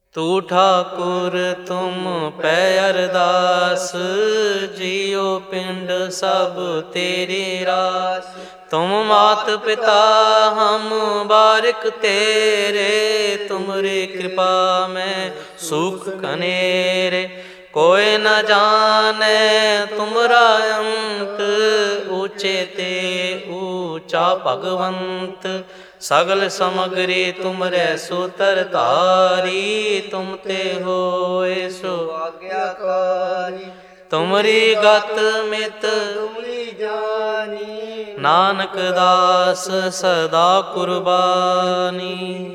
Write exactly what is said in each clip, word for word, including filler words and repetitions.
ਤੂ ਠਾਕੁਰ ਤੁਮ ਪੈ ਅਰਦਾਸ, ਜੀਉ ਪਿੰਡ ਸਭ ਤੇਰੀ ਰਾਸ। ਤੁਮ ਮਾਤ ਪਿਤਾ ਹਮ ਬਾਰਿਕ ਤੇਰੇ, ਤੁਮਰੀ ਕਿਰਪਾ ਮੈਂ ਸੁਖ ਕਨੇਰੇ। ਕੋਇ ਨ ਜਾਣੈ ਤੁਮਰਾ ਅੰਤ, ਊਚੇ ਤੇ ਊਚਾ ਭਗਵੰਤ। ਸਗਲ ਸਮਗਰੀ ਤੁਮਰੈ ਸੂਤਰ ਧਾਰੀ, ਤੁਮ ਤੇ ਹੋਏ ਸੋ ਆਗਿਆਕਾਰੀ। ਤੁਮਰੀ ਗਤ ਮਿਤ ਤੁਮਰੀ ਜਾਨੀ, ਨਾਨਕ ਦਾਸ ਸਦਾ ਕੁਰਬਾਨੀ।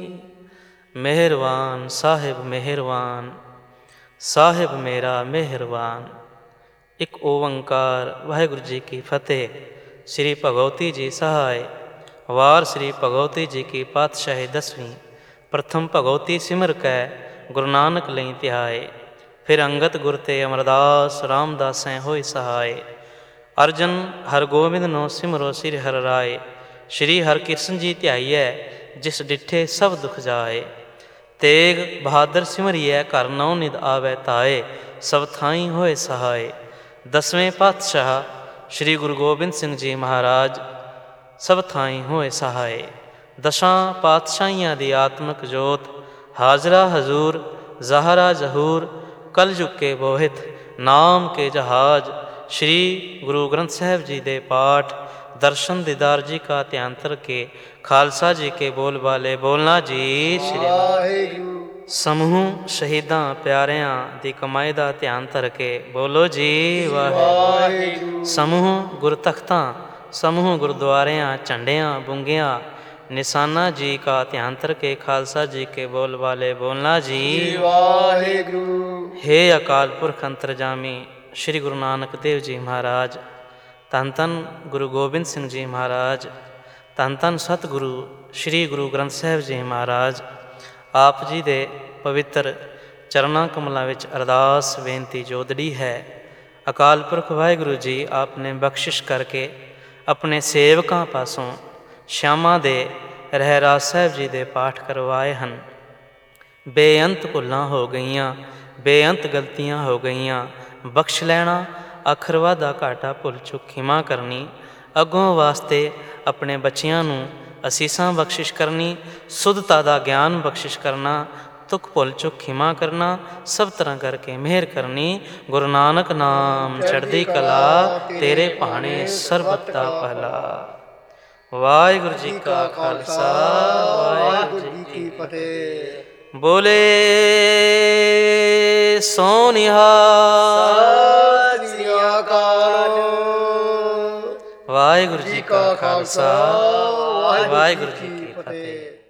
ਮਿਹਰਬਾਨ ਸਾਹਿਬ ਮਿਹਰਬਾਨ, ਸਾਹਿਬ ਮੇਰਾ ਮਿਹਰਬਾਨ। ਇੱਕ ਓੰਕਾਰ ਵਾਹਿਗੁਰੂ ਜੀ ਕੀ ਫਤਿਹ। ਸ੍ਰੀ ਭਗਵਤੀ ਜੀ ਸਹਾਇ। ਵਾਰ ਸ੍ਰੀ ਭਗਵਤੀ ਜੀ ਕੀ ਪਾਤਸ਼ਾਹੀ ਦਸਵੀਂ। ਪ੍ਰਥਮ ਭਗਵਤੀ ਸਿਮਰ ਕੈ ਗੁਰੂ ਨਾਨਕ ਲਈ ਧਿਆਏ, ਫਿਰ ਅੰਗਦ ਗੁਰ ਤੇ ਅਮਰਦਾਸ ਰਾਮਦਾਸੈ ਹੋਏ ਸਹਾਏ। ਅਰਜਨ ਹਰਗੋਬਿੰਦ ਨੋ ਸਿਮਰੋ ਸਿਰ ਹਰਿ ਰਾਏ, ਸ਼੍ਰੀ ਹਰਿਕ੍ਰਿਸ਼ਨ ਜੀ ਧਿਆਈਐ ਜਿਸ ਡਿਠੇ ਸਭ ਦੁਖ ਜਾਏ। ਤੇਗ ਬਹਾਦਰ ਸਿਮਰਿਐ ਘਰ ਨੌ ਨਿਧ ਆਵੈ ਤਾਏ, ਸਭ ਥਾਈਂ ਹੋਏ ਸਹਾਏ। ਦਸਵੇਂ ਪਾਤਸ਼ਾਹ ਸ਼੍ਰੀ ਗੁਰੂ ਗੋਬਿੰਦ ਸਿੰਘ ਜੀ ਮਹਾਰਾਜ ਸਭ ਥਾਈਂ ਹੋਏ ਸਹਾਏ। ਦਸਾਂ ਪਾਤਸ਼ਾਹੀਆਂ ਦੀ ਆਤਮਿਕ ਜੋਤ, ਹਾਜ਼ਰਾ ਹਜ਼ੂਰ ਜ਼ਾਹਰਾ ਜ਼ਹੂਰ, ਕਲਯੁਗ ਕੇ ਬੋਹਿਤ ਨਾਮ ਕੇ ਜਹਾਜ। ਸ਼੍ਰੀ ਗੁਰੂ ਗ੍ਰੰਥ ਸਾਹਿਬ ਜੀ ਦੇ ਪਾਠ ਦਰਸ਼ਨ ਦੀਦਾਰ ਜੀ ਕਾ ਧਿਆਨ ਧਰ ਕੇ ਖਾਲਸਾ ਜੀ ਕੇ ਬੋਲ ਬਾਲੇ ਬੋਲਣਾ ਜੀ ਸ਼੍ਰੀ ਵਾਹਿਗੁਰੂ। ਸਮੂਹ ਸ਼ਹੀਦਾਂ ਪਿਆਰਿਆਂ ਦੀ ਕਮਾਈ ਦਾ ਧਿਆਨ ਧਰ ਕੇ ਬੋਲੋ ਜੀ ਵਾਹਿਗੁਰੂ। ਸਮੂਹ ਗੁਰਤਖਤਾਂ ਸਮੂਹ ਗੁਰਦੁਆਰਿਆਂ ਝੰਡਿਆਂ ਬੁੰਗਿਆਂ ਨਿਸ਼ਾਨਾ ਜੀ ਕਾ ਧਿਆਨ ਧਰ ਕੇ ਖਾਲਸਾ ਜੀ ਕੇ ਬੋਲ ਵਾਲੇ ਬੋਲਣਾ ਜੀ ਵਾਹਿਗੁਰੂ। ਹੇ ਅਕਾਲ ਪੁਰਖ ਅੰਤਰਜਾਮੀ ਸ਼੍ਰੀ ਗੁਰੂ ਨਾਨਕ ਦੇਵ ਜੀ ਮਹਾਰਾਜ, ਧੰਨ ਧੰਨ ਗੁਰੂ ਗੋਬਿੰਦ ਸਿੰਘ ਜੀ ਮਹਾਰਾਜ, ਧੰਨ ਧੰਨ ਸਤਿਗੁਰੂ ਸ਼੍ਰੀ ਗੁਰੂ ਗ੍ਰੰਥ ਸਾਹਿਬ ਜੀ ਮਹਾਰਾਜ। ਆਪ ਜੀ ਦੇ ਪਵਿੱਤਰ ਚਰਨਾਂ ਕਮਲਾਂ ਵਿੱਚ ਅਰਦਾਸ ਬੇਨਤੀ ਜੋਦੜੀ ਹੈ। ਅਕਾਲ ਪੁਰਖ ਵਾਹਿਗੁਰੂ ਜੀ ਆਪ ਨੇ ਬਖਸ਼ਿਸ਼ ਕਰਕੇ ਆਪਣੇ ਸੇਵਕਾਂ ਪਾਸੋਂ ਸ਼ਾਮਾਂ ਦੇ ਰਹਿਰਾਸ ਸਾਹਿਬ ਜੀ ਦੇ ਪਾਠ ਕਰਵਾਏ ਹਨ। ਬੇਅੰਤ ਭੁੱਲਾਂ ਹੋ ਗਈਆਂ, ਬੇਅੰਤ ਗਲਤੀਆਂ ਹੋ ਗਈਆਂ, ਬਖਸ਼ ਲੈਣਾ। ਅੱਖਰ ਵਾਧਾ ਘਾਟਾ ਭੁੱਲ ਚੁੱਕ ਖਿਮਾ ਕਰਨੀ। ਅੱਗੋਂ ਵਾਸਤੇ ਆਪਣੇ ਬੱਚਿਆਂ ਨੂੰ ਅਸੀਸਾਂ ਬਖਸ਼ਿਸ਼ ਕਰਨੀ, ਸੁੱਧਤਾ ਦਾ ਗਿਆਨ ਬਖਸ਼ਿਸ਼ ਕਰਨਾ, ਤੁਕ ਭੁੱਲ ਚੁੱਕ ਖਿਮਾ ਕਰਨਾ, ਸਭ ਤਰ੍ਹਾਂ ਕਰਕੇ ਮਿਹਰ ਕਰਨੀ। ਗੁਰੂ ਨਾਨਕ ਨਾਮ ਚੜ੍ਹਦੀ ਕਲਾ, ਤੇਰੇ ਭਾਣੇ ਸਰਬਤ ਦਾ ਭਲਾ। ਵਾਹਿਗੁਰੂ ਜੀ ਕਾ ਖਾਲਸਾ ਵਾਹਿਗੁਰੂ ਜੀ ਕੀ ਫਤਿਹ। ਬੋਲੇ ਸੋ ਨਿਹਾਲ। ਸਤਿ ਸ੍ਰੀ ਅਕਾਲ। ਵਾਹਿਗੁਰੂ ਜੀ ਕਾ ਖਾਲਸਾ ਵਾਹਿਗੁਰੂ ਜੀ ਕੀ ਫਤਿਹ।